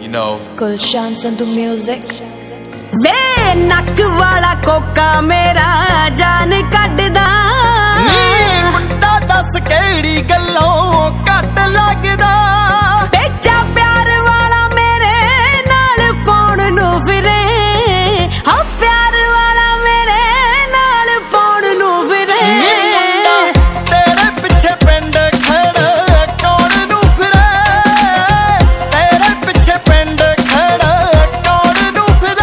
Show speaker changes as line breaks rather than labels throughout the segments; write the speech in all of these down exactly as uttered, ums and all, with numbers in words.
you know.
Gulshan Sandhu music.
वे नक वाला Coca मेरा जान कटदा
नी मुंडा दस केड़ी गल्लों कट लगदा
बेचा प्यार वाला मेरे नाल पौण नू फिरे हाँ प्यार वाला मेरे नाल पौण नू फिरे
तेरे पिछे पिंड खड़ा कौन नू फिरे तेरे पिछे पिंड खड़ा कौन नू फिरे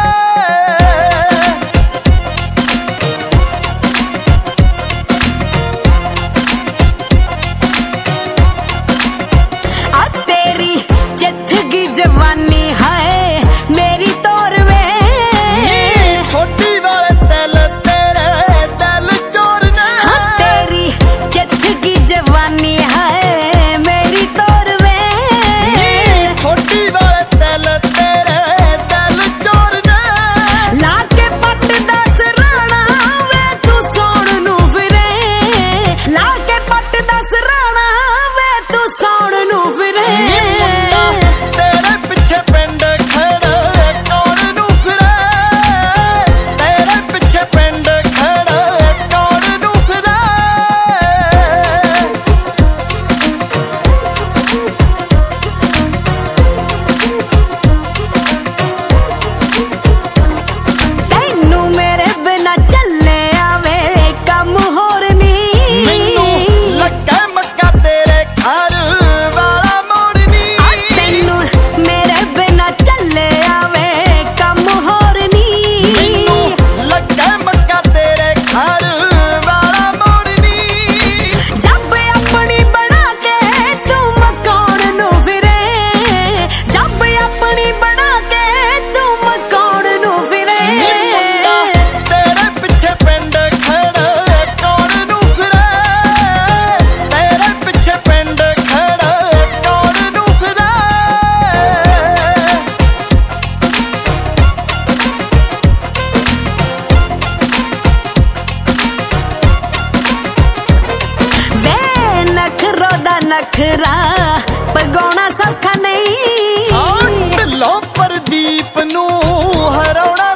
आ तेरी जिंदगी जवानी है मेरी तोर वे
छोटी वाले दिल तेरे दिल चोरना
हाँ तेरी जिंदगी जवानी है मेरी तोर वे
छोटी वाले दिल तेरे दिल चोरना
लाके पट दस राणा वे तू सौण नू फिरे लाके पट दस राणा वे तू सौण नू फिरे
तेरे पिछे पिंड खड़ा कौन नू फिरे तेरे पिछे पिंड खड़ा कौन नू फिरे
तैनू मेरे बिना चले आवे कम होर नी
मैनू लगा मक्का तेरे घर वाला मोड़नी
तैनू मेरे बिना चले आवे कम होर नी
मैनू लगा मक्का तेरे घर वाला मोड़नी
जब अपनी बना के तू मकान नू फिरे जब अपनी बना के तू मकान नू फिरे
तेरे पिछे पिंड खड़ा कौन नू फिरे तेरे पिछे पिंड खड़ा कौन नू फिरे
वे नखरो दा नखरा पगाउणा सौखा नहीं
ढिल्लों प्रदीप नू हराउणा